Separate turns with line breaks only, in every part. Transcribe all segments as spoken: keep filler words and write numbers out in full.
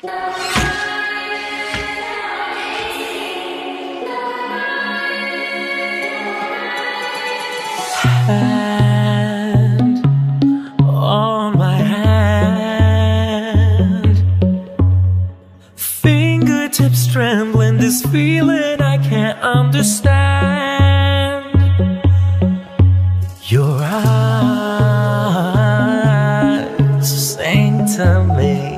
Hand on my hand, fingertips trembling, this feeling I can't understand. Your eyes sing to me,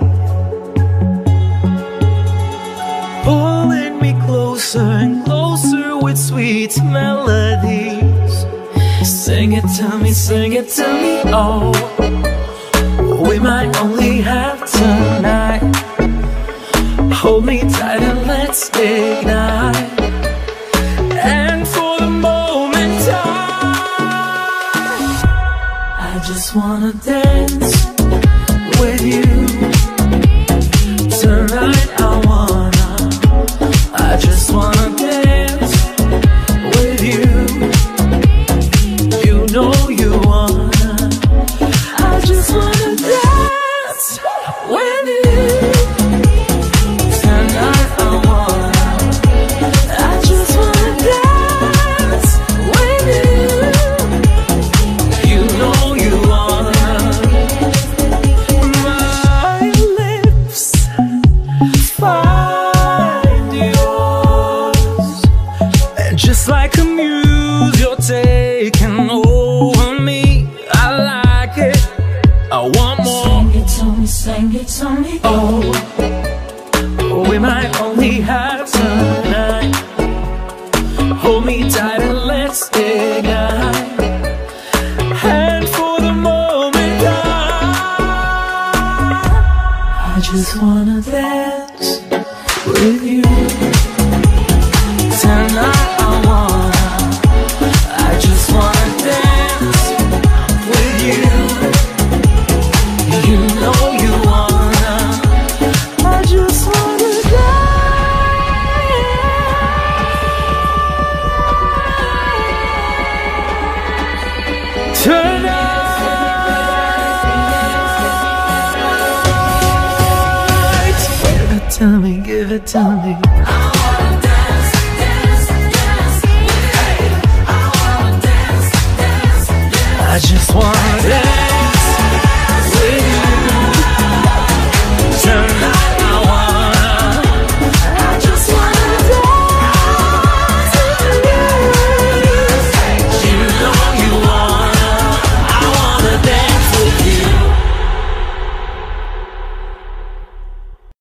pulling me closer and closer with sweet melodies. Sing it to me, sing it to me, oh. We might only have tonight. Hold me tight and let's ignite. And for the moment I, I just wanna dance with you. Tonight I wanna, I just wanna dance with you. You know you wanna, I just wanna dance with you. Tonight I wanna, I just wanna dance with you. You know you wanna. My lips find yours, and just like a muse you're taking over me. I like it, I want more.
Sing it to me, sing it to me,
oh. We might only have tonight. Hold me tight and let's ignite. And for the moment I, I just wanna dance with you. Tonight I wanna, I just wanna dance with you. You know you wanna, I just wanna dance tonight. Give it to me, give it to me. I just wanna dance.